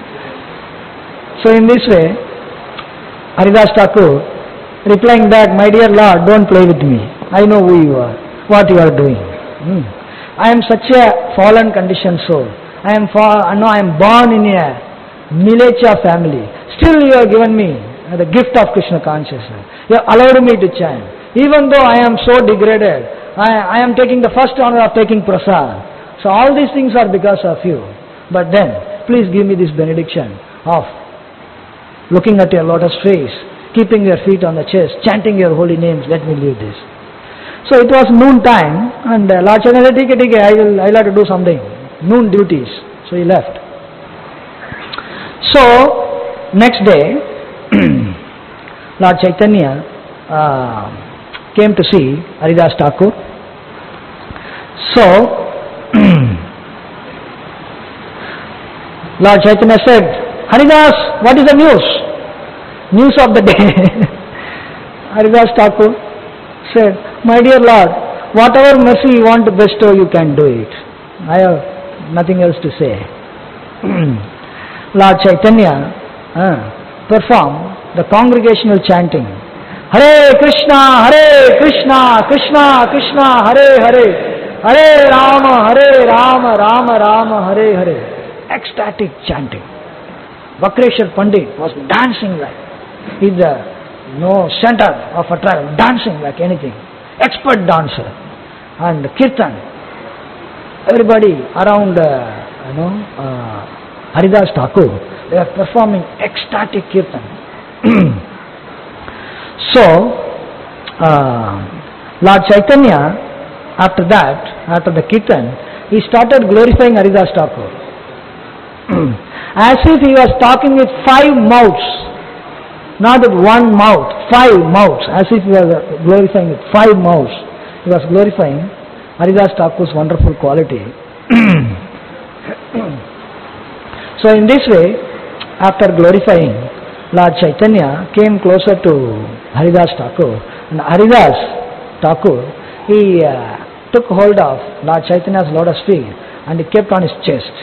So in this way, Haridas Thakur replying back, my dear Lord, don't play with me. I know who you are, what you are doing. Hmm. I am such a fallen conditioned soul. I am fa- no, I am born in a Nilecha family. Still you have given me the gift of Krishna consciousness. You have allowed me to chant. Even though I am so degraded, I, I am taking the first honor of taking prasad. So all these things are because of you. But then, please give me this benediction of looking at your lotus face, keeping your feet on the chest, chanting your holy names, let me leave this. So it was noon time, and uh, Lord Chaitanya said, "Take it, I will, I will have to do something, noon duties." So he left. So next day, Lord Chaitanya uh, came to see Haridas Thakur. So Lord Chaitanya said, "Haridas, what is the news? News of the day." Haridas Thakur said, "My dear Lord, whatever mercy you want to bestow, you can do it. I have nothing else to say." Lord Chaitanya uh, performed the congregational chanting. Hare Krishna, Hare Krishna, Krishna Krishna, Hare Hare, Hare Rama, Hare Rama, Rama Rama, Hare Hare. Ecstatic chanting. Vakreshwar Pandit was dancing like, he's the no center of attraction, dancing like anything. Expert dancer. And Kirtan. Everybody around, uh, you know, uh, Haridas Thakur, they are performing ecstatic Kirtan. So, uh, Lord Chaitanya, after that, after the Kirtan, he started glorifying Haridas Thakur. As if he was talking with five mouths, not with one mouth, five mouths, as if he was glorifying with five mouths. He was glorifying Haridas Thakur's wonderful quality. So in this way, after glorifying, Lord Chaitanya came closer to Haridas Thakur, and Haridas Thakur, he uh, took hold of Lord Chaitanya's lotus feet and he kept on his chest.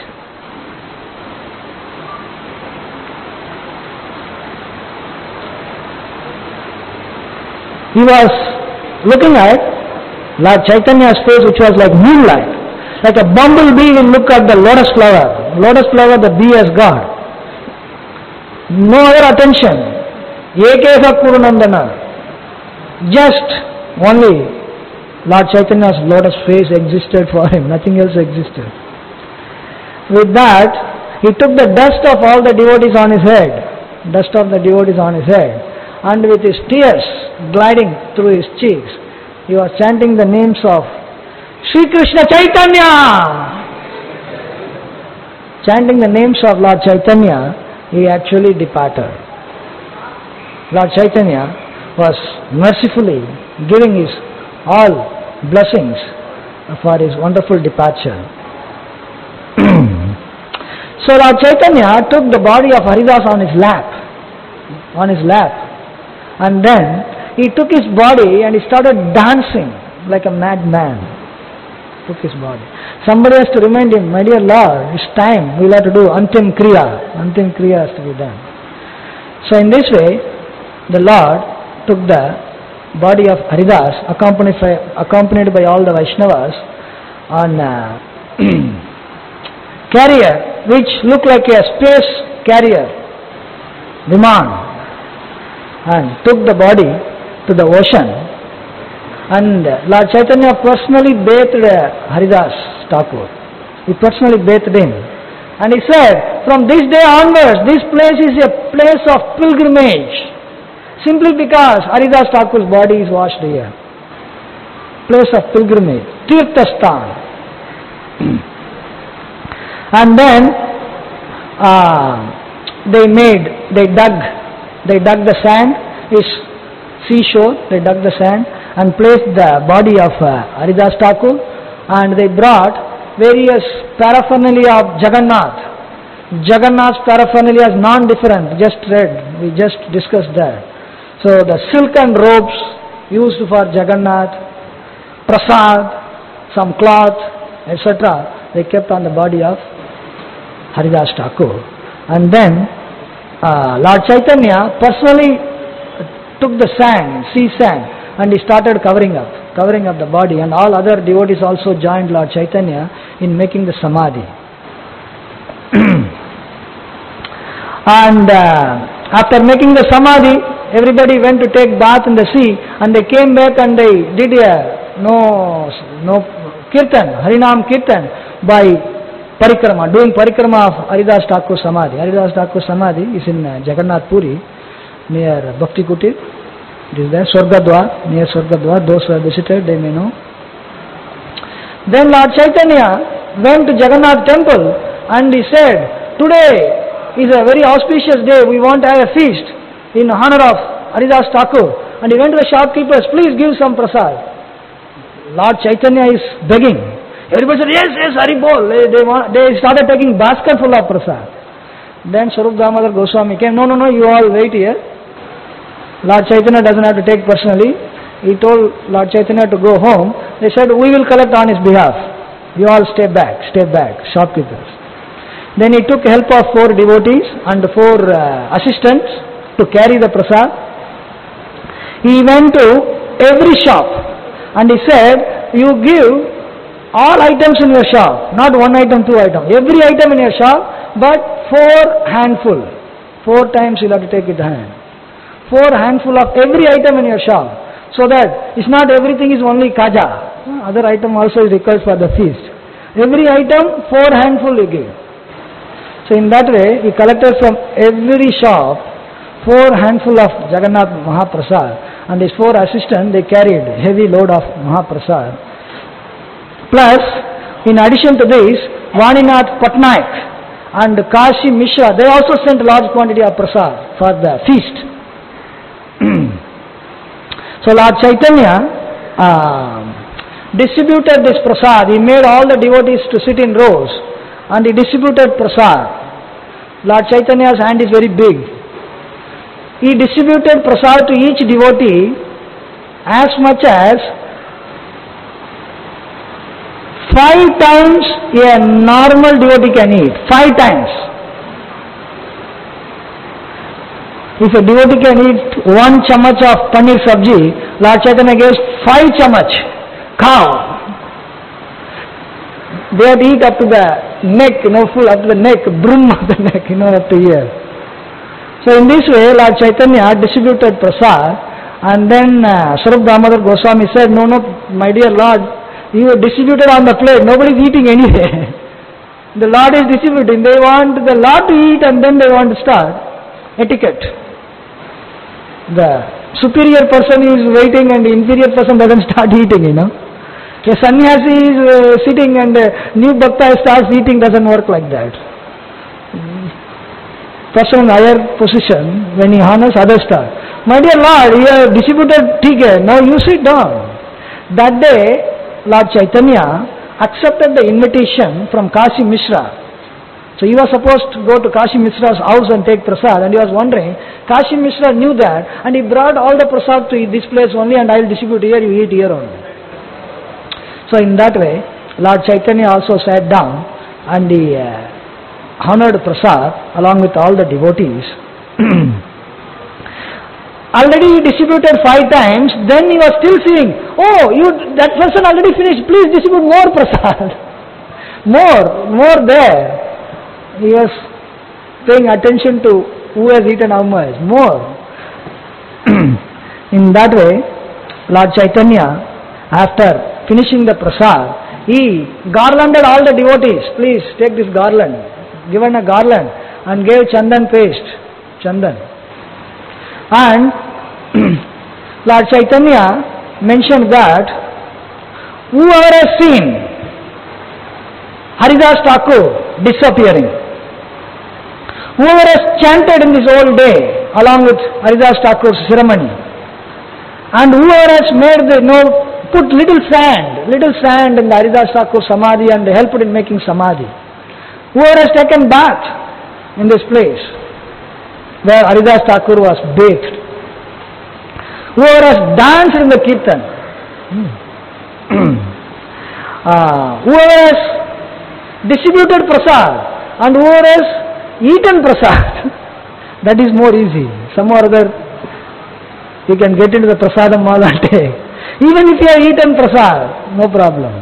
He was looking at Lord Chaitanya's face, which was like moonlight, like a bumblebee will look at the lotus flower. Lotus flower the bee has got. No other attention. Ekeva Kurunandana. Just only Lord Chaitanya's lotus face existed for him. Nothing else existed. With that, he took the dust of all the devotees on his head. Dust of the devotees on his head. And with his tears gliding through his cheeks, he was chanting the names of Sri Krishna Chaitanya. Chanting the names of Lord Chaitanya, he actually departed. Lord Chaitanya was mercifully giving his all blessings for his wonderful departure. So Lord Chaitanya took the body of Haridas on his lap, on his lap, and then he took his body and he started dancing like a madman. Took his body. Somebody has to remind him, "My dear Lord, it's time, we'll have to do Antim Kriya. Antim Kriya has to be done." So in this way, the Lord took the body of Haridas, accompanied by, accompanied by all the Vaishnavas, on a carrier which looked like a space carrier, Viman, and took the body to the ocean. And Lord Chaitanya personally bathed Haridas Thakur. He personally bathed him. And he said, from this day onwards, this place is a place of pilgrimage. Simply because Haridas Thakur's body is washed here. Place of pilgrimage. Tirthasthan. And then, uh, they made, they dug, they dug the sand, is seashore, they dug the sand, and placed the body of uh, Haridas Thakur, and they brought various paraphernalia of Jagannath. Jagannath's paraphernalia is non-different, just read, we just discussed that. So the silken robes used for Jagannath, prasad, some cloth, et cetera, they kept on the body of Haridas Thakur. And then uh, Lord Chaitanya personally took the sand, sea sand, and he started covering up, covering up the body, and all other devotees also joined Lord Chaitanya in making the samadhi. And uh, after making the samadhi, everybody went to take bath in the sea, and they came back and they did a no no kirtan, Harinam kirtan by parikrama, doing parikrama of Haridas Thakur Samadhi. Haridas Thakur Samadhi is in uh, Jagannath Puri, near Bhakti Kutir. It is there, Swargadwar, near Swargadwar. Those who have visited, they may know. Then Lord Chaitanya went to Jagannath temple and he said, today is a very auspicious day, we want to have a feast in honor of Haridas Thakur. And he went to the shopkeepers, please give some prasad. Lord Chaitanya is begging. Everybody said, yes, yes, Hari bol. They, they, want, they started taking basket full of prasad. Then Swarup Damodar Goswami came, no, no, no, you all wait here. Lord Chaitanya doesn't have to take personally. He told Lord Chaitanya to go home. They said, we will collect on his behalf. You all stay back, stay back, shopkeepers. Then he took help of four devotees and four uh, assistants to carry the prasad. He went to every shop and he said, you give all items in your shop, not one item, two items, every item in your shop, but four handful. Four times you'll have to take it hand. Four handful of every item in your shop, so that it's not everything is only kaja. Other item also is required for the feast. Every item, four handful you give. So in that way, he collected from every shop four handful of Jagannath Mahaprasad, and his four assistants, they carried heavy load of Mahaprasad. Plus, in addition to this, Vaninath Patnaik and Kashi Mishra, they also sent a large quantity of prasad for the feast. So Lord Chaitanya uh, distributed this prasad. He made all the devotees to sit in rows, and he distributed prasad. Lord Chaitanya's hand is very big. He distributed prasad to each devotee as much as five times a normal devotee can eat. Five times. If a devotee can eat one chamach of paneer sabji, Lord Chaitanya gives five chamach. Cow. They have to eat up to the neck, you know, full up to the neck, brim of the neck, you know, up to here. So in this way, Lord Chaitanya distributed prasad, and then uh, Swarup Damodar Goswami said, no, no, my dear Lord, you distributed on the plate, nobody is eating anyway. The Lord is distributing, they want the Lord to eat and then they want to start. Etiquette. The superior person is waiting and the inferior person doesn't start eating, you know. A sannyasi is uh, sitting and a new bhakta starts eating, doesn't work like that. Person in higher position, when he honors others start. My dear Lord, you have distributed tea, now you sit down. That day, Lord Chaitanya accepted the invitation from Kashi Mishra. So he was supposed to go to Kashi Mishra's house and take prasad, and he was wondering, Kashi Mishra knew that, and he brought all the prasad to this place only, and I will distribute here, you eat here only. So in that way, Lord Chaitanya also sat down and he uh, honored prasad along with all the devotees. Already he distributed five times, then he was still seeing, oh, you that person already finished, please distribute more prasad. More, more there. He was paying attention to who has eaten how much, more. In that way, Lord Chaitanya, after finishing the prasad, he garlanded all the devotees. Please take this garland. Given a garland and gave chandan paste. Chandan. And Lord Chaitanya mentioned that whoever has seen Haridas Thakur disappearing, whoever has chanted in this whole day along with Haridas Thakur's ceremony, and whoever has made the, you know, put little sand, little sand in the Haridas Thakur Samadhi and helped in making Samadhi. Whoever has taken bath in this place where Haridas Thakur was bathed. Whoever has danced in the Kirtan. uh, whoever has distributed prasad and whoever has eaten prasad. That is more easy. Some or other, you can get into the prasadam mall and take. Even if you have eaten prasad, no problem.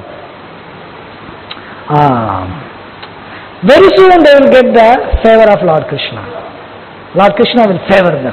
Ah. Very soon they will get the favor of Lord Krishna. Lord Krishna will favor them.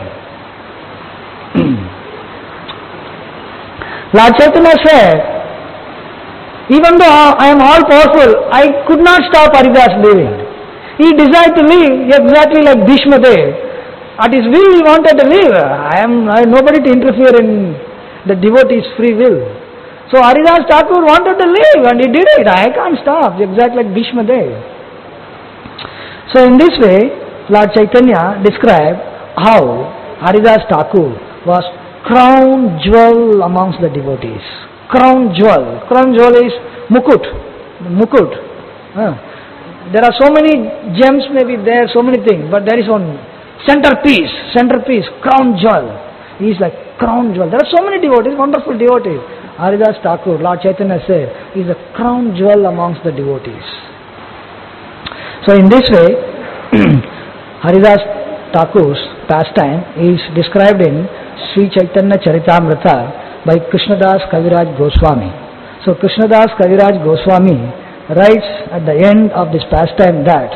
Lord Chaitanya said, even though I am all powerful, I could not stop Haridas living. He desired to live exactly like Bhishma Dev. At his will he wanted to live. I am I have nobody to interfere in the devotee's free will. So Haridas Thakur wanted to live and he did it. I can't stop, exactly like Bhishma Dev. So in this way, Lord Chaitanya described how Haridas Thakur was crown jewel amongst the devotees. Crown jewel. Crown jewel is mukut. Mukut. Uh, there are so many gems may be there, so many things, but there is one centerpiece. Centerpiece. Crown jewel. He is like crown jewel. There are so many devotees, wonderful devotees. Haridas Thakur, Lord Chaitanya said, is a crown jewel amongst the devotees. So in this way, Haridas Thakur's pastime is described in Sri Chaitanya Charitamrita by Krishnadas Kaviraj Goswami. So Krishnadas Kaviraj Goswami writes at the end of this pastime that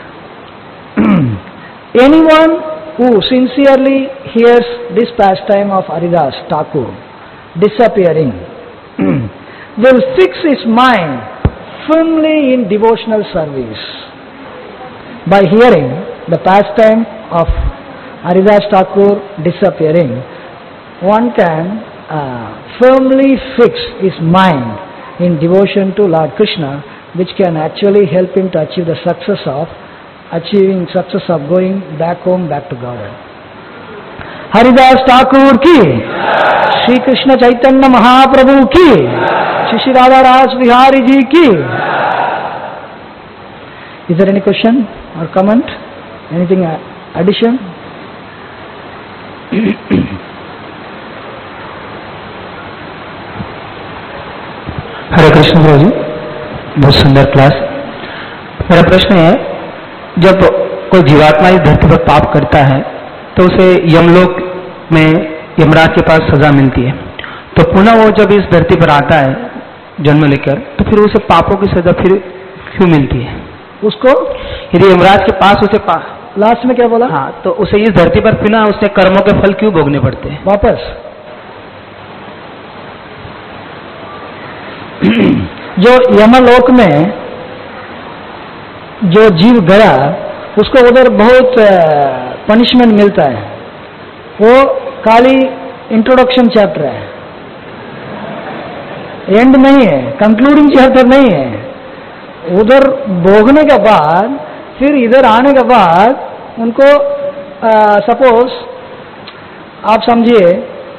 anyone who sincerely hears this pastime of Haridas Thakur disappearing will fix his mind firmly in devotional service. By hearing the pastime of Haridas Thakur disappearing, one can uh, firmly fix his mind in devotion to Lord Krishna, which can actually help him to achieve the success of achieving success of going back home, back to Godhead. Haridas Thakur ki, Shri Krishna Chaitanya Mahaprabhu ki, Shri Shri Radha Ras Vihari ji ki. Is there any question or comment? Anything addition? हरे कृष्ण प्रभु जी, बहुत सुंदर class. मेरा प्रश्न है, जब कोई जीवात्मा इस धरती पर पाप करता है तो उसे यमलोक में यमराज के पास सजा मिलती है, तो पुनः वो जब इस धरती पर आता है जन्म लेकर, तो फिर उसे पापों की सजा फिर क्यों मिलती है उसको? यदि यमराज के पास उसे पा... लास्ट में क्या बोला? हाँ, तो उसे इस धरती पर पुनः उसने कर्मों के फल क्यों भोगने पड़ते हैं वापस? जो यमलोक में जो जीव गया उसको उधर बहुत पनिशमेंट मिलता है, वो खाली इंट्रोडक्शन चैप्टर है, एंड नहीं है, कंक्लूडिंग चैप्टर नहीं है। उधर भोगने के बाद फिर इधर आने के बाद उनको सपोज आप समझिए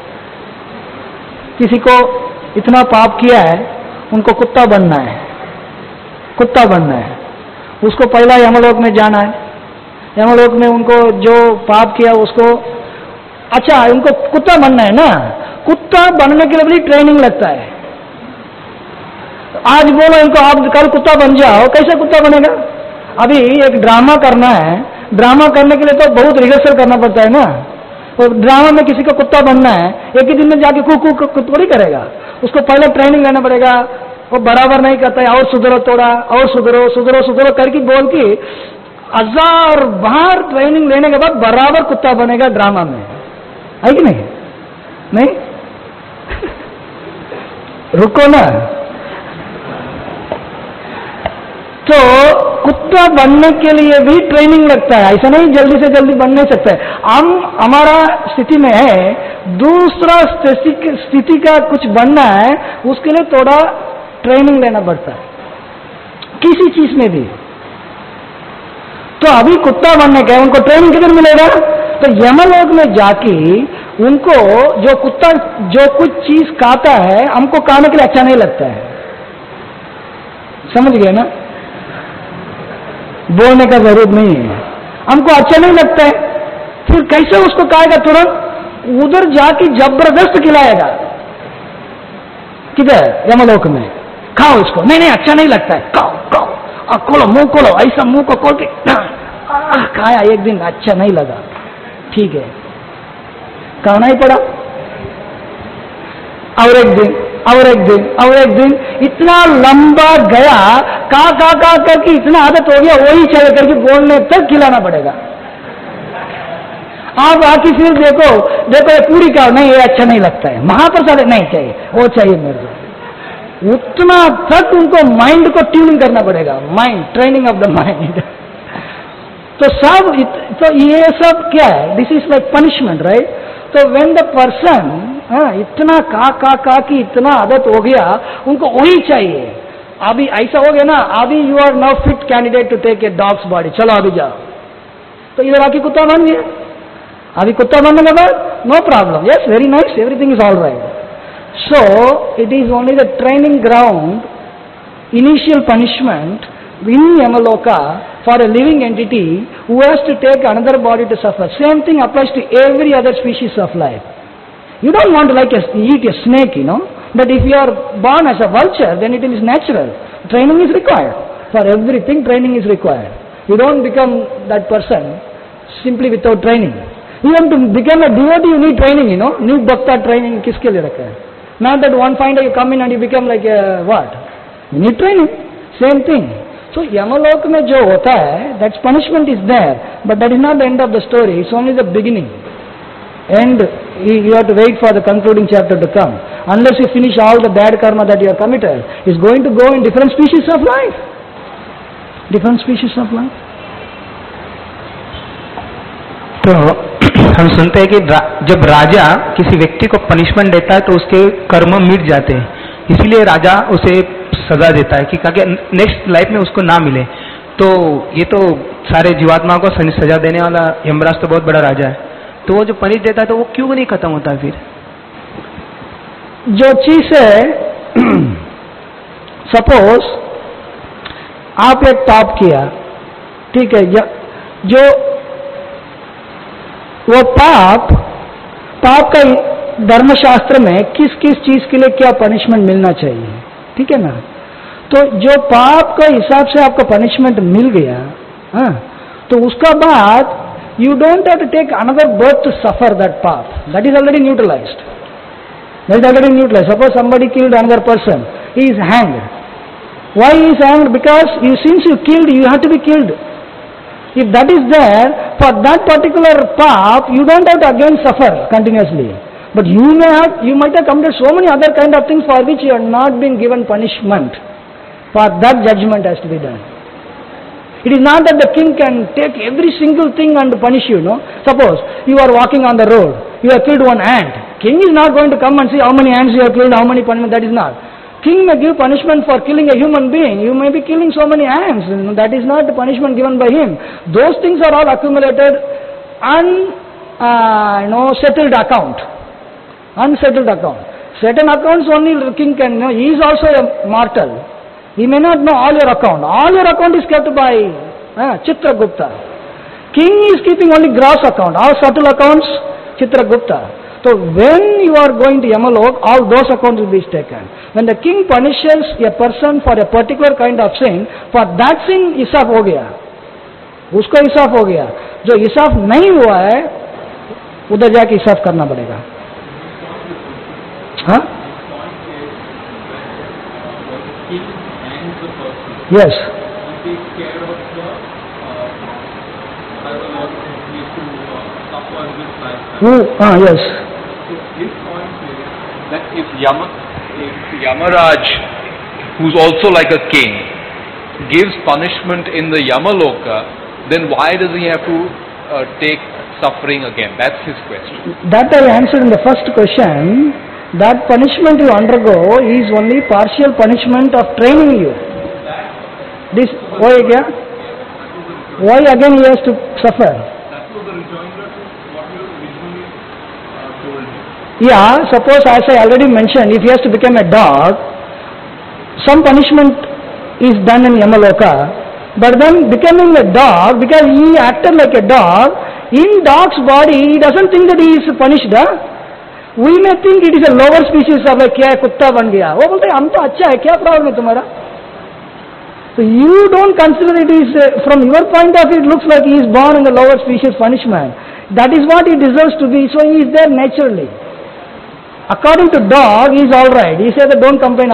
किसी को इतना पाप किया है, उनको कुत्ता बनना है, कुत्ता बनना है, उसको पहला यमलोक में जाना है। यमलोक में उनको जो पाप किया उसको, अच्छा उनको कुत्ता बनना है ना, कुत्ता बनने के लिए भी ट्रेनिंग लगता है। आज बोलो इनको आप कल कुत्ता बन जाओ, कैसे कुत्ता बनेगा? अभी एक ड्रामा करना है, ड्रामा करने के लिए तो बहुत रिहर्सल करना पड़ता है ना। और ड्रामा में किसी को कुत्ता बनना है, एक ही दिन में जाके कू कू कू थोड़ी करेगा, उसको पहले ट्रेनिंग लेना पड़ेगा। वो बराबर नहीं करता है, और सुधरो थोड़ा, और सुधरो सुधरो सुधरो करके बोल के हजार बार ट्रेनिंग लेने के बाद बराबर कुत्ता बनेगा ड्रामा में, है कि नहीं? नहीं रुको ना। तो कुत्ता बनने के लिए भी ट्रेनिंग लगता है, ऐसा नहीं जल्दी से जल्दी बन नहीं सकता है। हम हमारा स्थिति में है, दूसरा स्थिति का कुछ बनना है, उसके लिए थोड़ा ट्रेनिंग लेना पड़ता है, किसी चीज में भी। तो अभी कुत्ता बनने का उनको ट्रेनिंग किधर मिलेगा? तो यमलोक में जाके उनको जो कुत्ता जो कुछ चीज खाता है, हमको खाने के लिए अच्छा नहीं लगता है, समझ गए ना? बोलने का जरूरत नहीं है, हमको अच्छा नहीं लगता है, फिर कैसे उसको खाएगा? तुरंत उधर जाके जबरदस्त खिलाएगा। किधर? यमलोक में। खाओ इसको। नहीं नहीं अच्छा नहीं लगता है, खाओ खाओ, और खोलो मुंह खोलो, ऐसा मुंह को खोल के खाया, एक दिन अच्छा नहीं लगा, ठीक है, खाना ही पड़ा। और एक दिन और एक दिन और एक दिन इतना लंबा गया, का का का करके इतना आदत हो गया, वही चाहिए करके बोलने तक खिलाना पड़ेगा। आप आके फिर देखो देखो ये पूरी का नहीं, ये अच्छा नहीं लगता है, महाप्रसाद नहीं चाहिए, वो चाहिए मेरे को। उतना तक उनको माइंड को ट्यून करना पड़ेगा, mind training of the mind. तो सब तो ये सब क्या है? This is like punishment, right? तो व्हेन द पर्सन इतना का का का की इतना आदत हो गया, उनको वही चाहिए। अभी ऐसा हो गया ना, अभी you are now fit candidate to take a dog's body, चलो अभी जाओ, तो इधर आके कुत्ता बन गया। अभी कुत्ता बनने के बाद no problem, yes very nice, everything is all right. So it is only the training ground, initial punishment in Yamaloka for a living entity who has to take another body to suffer. Same thing applies to every other species of life. You don't want to like a, eat a snake, you know, but if you are born as a vulture, then it is natural. Training is required. For everything, training is required. You don't become that person simply without training. Even to become a devotee, you need training, you know. New bhakta training, kiske liye rakha hai? Not that one fine day you come in and you become like a what? You need training. Same thing. So Yamalok में जो होता है, that punishment is there, but that is not the end of the story. It's only the beginning. And you have to wait for the concluding chapter to come. Unless you finish all the bad karma that you have committed, it's going to go in different species of life. Different species of life. तो हम सुनते हैं कि रा, जब राजा किसी व्यक्ति को पनिशमेंट देता है तो उसके कर्म मिट जाते हैं, इसलिए राजा उसे सजा देता है कि ताकि नेक्स्ट लाइफ में उसको ना मिले। तो ये तो सारे जीवात्माओं को सजा देने वाला यमराज तो बहुत बड़ा राजा है, तो वो जो पनिश देता है तो वो क्यों नहीं खत्म होता है? फिर जो चीज है, सपोज आप एक पाप किया, ठीक है, जो वो पाप पाप का धर्मशास्त्र में किस किस चीज के लिए क्या पनिशमेंट मिलना चाहिए, ठीक है ना? तो जो पाप का हिसाब से आपको पनिशमेंट मिल गया, हाँ, तो उसका बाद you don't have to take another birth to suffer that पाप, that is already neutralised, that is already neutralised. Suppose somebody killed another person, he is hanged. Why he is hanged? Because you, since you killed, you have to be killed. If that is there, for that particular path, you don't have to again suffer continuously. But you may have, you might have committed so many other kind of things for which you are not being given punishment. For that judgment has to be done. It is not that the king can take every single thing and punish you, no? Suppose you are walking on the road, you have killed one ant. King is not going to come and see how many ants you have killed, how many punishment, that is not. King may give punishment for killing a human being. You may be killing so many ants. That is not the punishment given by him. Those things are all accumulated un, uh, you know, settled account. Unsettled account. Certain accounts only the king can know. He is also a mortal. He may not know all your account. All your account is kept by uh, Chitragupta. King is keeping only gross account. All subtle accounts, Chitragupta. So when you are going to Yamalok, all those accounts will be taken. When the king punishes a person for a particular kind of sin, for that sin हिसाब हो गया, उसको हिसाब हो गया। जो हिसाब नहीं हुआ है, उधर जाके हिसाब करना पड़ेगा। हाँ? Yes. Hmm. Ah, yes. His point is that if, Yama, if Yamaraj, who's also like a king, gives punishment in the Yamaloka, then why does he have to uh, take suffering again? That's his question. That I answered in the first question. That punishment you undergo is only partial punishment of training you. This, why again? Why again he has to suffer? That was the rejoinder to what you originally uh, told me. Yeah, suppose as I already mentioned, if he has to become a dog, some punishment is done in Yamaloka, but then becoming a dog, because he acted like a dog, in dog's body, he doesn't think that he is punished. Huh? We may think it is a lower species of a क्या कुत्ता बन गया, वो बोलते हम तो अच्छा है, क्या प्रॉब्लम है तुम्हारा? So you don't consider it is uh, from your point of view, it looks like he is born in the lower species punishment. That is what he deserves to be, so he is there naturally. According to dog, he is all right. He says that don't complain